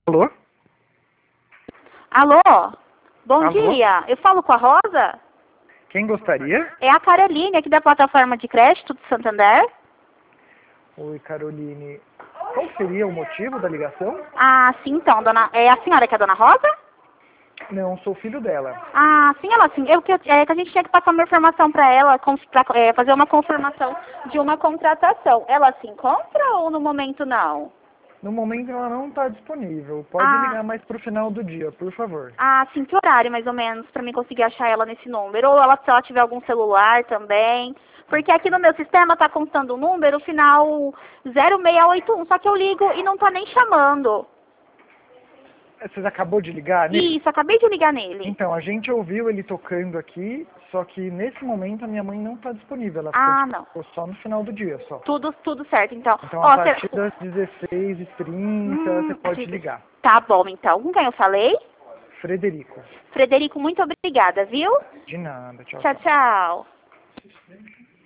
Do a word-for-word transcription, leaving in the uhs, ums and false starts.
Alô? Alô? Bom Alô? dia. Eu falo com a Rosa? Quem gostaria? É a Caroline, aqui da plataforma de crédito do Santander. Oi, Caroline. Qual seria o motivo da ligação? Ah, sim, então, dona... é a senhora que é a dona Rosa? Não, sou filho dela. Ah, sim, ela sim. Eu, que- é que a gente tinha que passar uma informação para ela, para fazer uma confirmação de uma contratação. Ela se encontra ou no momento não? No momento ela não está disponível. Pode Ah, ligar mais pro final do dia, por favor. ah, sim, que horário mais ou menos, para mim conseguir achar ela nesse número? Ou ela, se ela tiver algum celular também? Porque aqui no meu sistema tá constando um número, final zero seis oito um, só que eu ligo e não tá nem chamando. Você acabou de ligar nele? Isso, acabei de ligar nele. Então, a gente ouviu ele tocando aqui, só que nesse momento a minha mãe não está disponível. Ela ficou, Ah, tipo, não. ficou só no final do dia, só. Tudo, tudo certo, então. Então, a Ó, cê- partir das dezesseis e trinta, Hum, você pode de- ligar. Tá bom, então. Com quem eu falei? Frederico. Frederico, muito obrigada, viu? De nada. Tchau, Tchau, tchau. tchau.